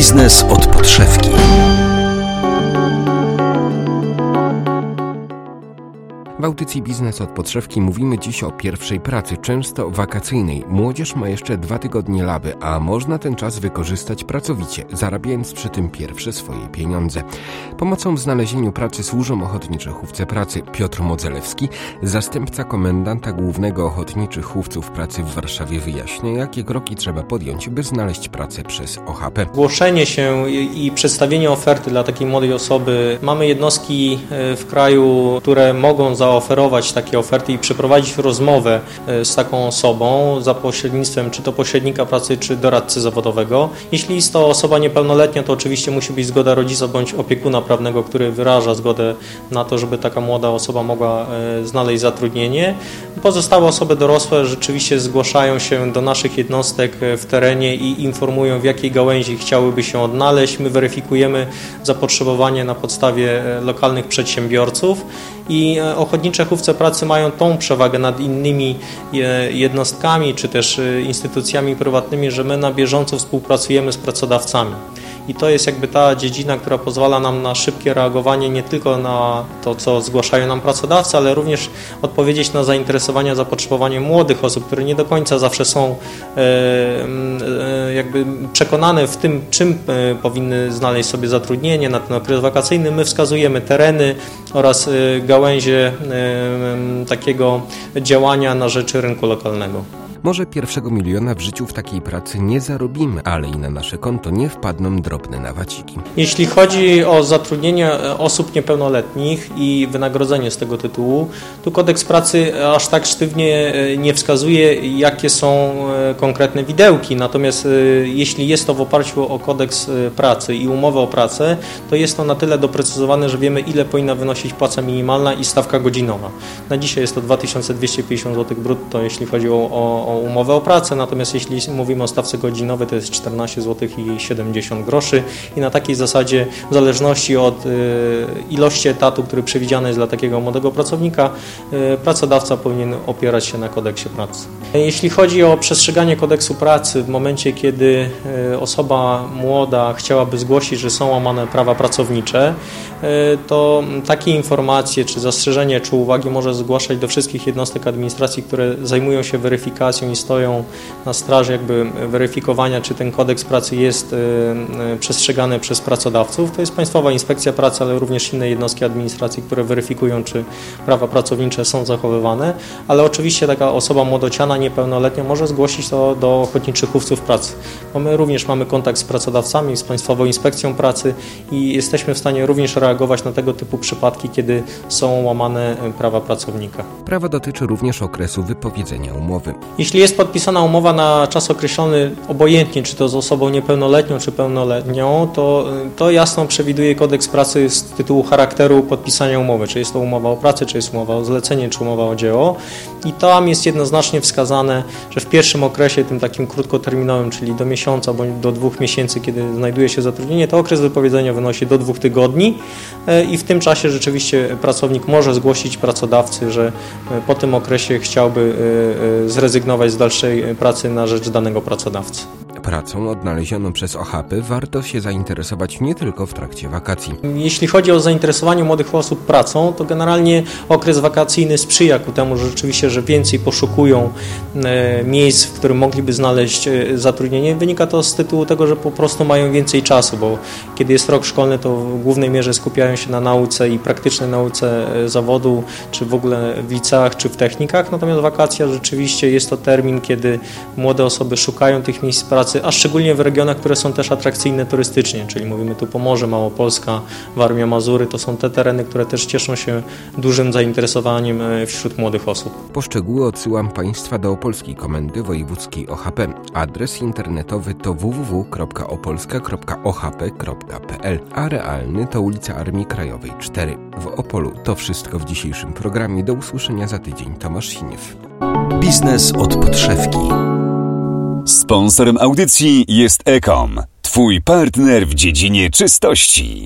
Biznes od podszewki. W audycji Biznes od podszewki mówimy dziś o pierwszej pracy, często wakacyjnej. Młodzież ma jeszcze 2 tygodnie laby, a można ten czas wykorzystać pracowicie, zarabiając przy tym pierwsze swoje pieniądze. Pomocą w znalezieniu pracy służą Ochotnicze Hufce Pracy. Piotr Modzelewski, zastępca komendanta głównego Ochotniczych Hufców Pracy w Warszawie, wyjaśnia, jakie kroki trzeba podjąć, by znaleźć pracę przez OHP. Zgłoszenie się i przedstawienie oferty dla takiej młodej osoby. Mamy jednostki w kraju, które mogą zaoferować takie oferty i przeprowadzić rozmowę z taką osobą za pośrednictwem czy to pośrednika pracy, czy doradcy zawodowego. Jeśli jest to osoba niepełnoletnia, to oczywiście musi być zgoda rodzica bądź opiekuna prawnego, który wyraża zgodę na to, żeby taka młoda osoba mogła znaleźć zatrudnienie. Pozostałe osoby dorosłe rzeczywiście zgłaszają się do naszych jednostek w terenie i informują, w jakiej gałęzi chciałyby się odnaleźć. My weryfikujemy zapotrzebowanie na podstawie lokalnych przedsiębiorców i Ochotnicze Hufce Pracy mają tą przewagę nad innymi jednostkami czy też instytucjami prywatnymi, że my na bieżąco współpracujemy z pracodawcami. I to jest jakby ta dziedzina, która pozwala nam na szybkie reagowanie nie tylko na to, co zgłaszają nam pracodawcy, ale również odpowiedzieć na zainteresowania, zapotrzebowanie młodych osób, które nie do końca zawsze są jakby przekonane w tym, czym powinny znaleźć sobie zatrudnienie na ten okres wakacyjny. My wskazujemy tereny oraz gałęzie takiego działania na rzecz rynku lokalnego. Może pierwszego miliona w życiu w takiej pracy nie zarobimy, ale i na nasze konto nie wpadną drobne nawaciki. Jeśli chodzi o zatrudnienie osób niepełnoletnich i wynagrodzenie z tego tytułu, tu kodeks pracy aż tak sztywnie nie wskazuje, jakie są konkretne widełki. Natomiast jeśli jest to w oparciu o kodeks pracy i umowę o pracę, to jest to na tyle doprecyzowane, że wiemy, ile powinna wynosić płaca minimalna i stawka godzinowa. Na dzisiaj jest to 2250 zł brutto, jeśli chodzi o umowę o pracę, natomiast jeśli mówimy o stawce godzinowej, to jest 14 zł i 70 groszy i na takiej zasadzie, w zależności od ilości etatu, który przewidziany jest dla takiego młodego pracownika, pracodawca powinien opierać się na kodeksie pracy. Jeśli chodzi o przestrzeganie kodeksu pracy w momencie, kiedy osoba młoda chciałaby zgłosić, że są łamane prawa pracownicze, to takie informacje, czy zastrzeżenie, czy uwagi może zgłaszać do wszystkich jednostek administracji, które zajmują się weryfikacją i stoją na straży jakby weryfikowania, czy ten kodeks pracy jest przestrzegany przez pracodawców. To jest Państwowa Inspekcja Pracy, ale również inne jednostki administracji, które weryfikują, czy prawa pracownicze są zachowywane, ale oczywiście taka osoba młodociana, niepełnoletnia może zgłosić to do Ochotniczych Hufców Pracy. Bo my również mamy kontakt z pracodawcami, z Państwową Inspekcją Pracy i jesteśmy w stanie również reagować na tego typu przypadki, kiedy są łamane prawa pracownika. Prawo dotyczy również okresu wypowiedzenia umowy. Jeśli jest podpisana umowa na czas określony, obojętnie czy to z osobą niepełnoletnią czy pełnoletnią, to jasno przewiduje kodeks pracy z tytułu charakteru podpisania umowy, czy jest to umowa o pracę, czy jest umowa o zlecenie, czy umowa o dzieło i tam jest jednoznacznie wskazane, że w pierwszym okresie, tym takim krótkoterminowym, czyli do miesiąca bądź do 2 miesięcy, kiedy znajduje się zatrudnienie, to okres wypowiedzenia wynosi do 2 tygodni i w tym czasie rzeczywiście pracownik może zgłosić pracodawcy, że po tym okresie chciałby zrezygnować z dalszej pracy na rzecz danego pracodawcy. Pracą odnalezioną przez OHP warto się zainteresować nie tylko w trakcie wakacji. Jeśli chodzi o zainteresowanie młodych osób pracą, to generalnie okres wakacyjny sprzyja ku temu, że rzeczywiście, że więcej poszukują miejsc, w których mogliby znaleźć zatrudnienie. Wynika to z tytułu tego, że po prostu mają więcej czasu, bo kiedy jest rok szkolny, to w głównej mierze skupiają się na nauce i praktycznej nauce zawodu, czy w ogóle w liceach, czy w technikach. Natomiast wakacja rzeczywiście jest to termin, kiedy młode osoby szukają tych miejsc pracy, a szczególnie w regionach, które są też atrakcyjne turystycznie, czyli mówimy tu Pomorze, Małopolska, Warmia, Mazury, to są te tereny, które też cieszą się dużym zainteresowaniem wśród młodych osób. Po szczegóły odsyłam Państwa do Opolskiej Komendy Wojewódzkiej OHP. Adres internetowy to www.opolska.ohp.pl, a realny to ulica Armii Krajowej 4 w Opolu. To wszystko w dzisiejszym programie. Do usłyszenia za tydzień. Tomasz Siniew. Biznes od podszewki. Sponsorem audycji jest Ecom, Twój partner w dziedzinie czystości.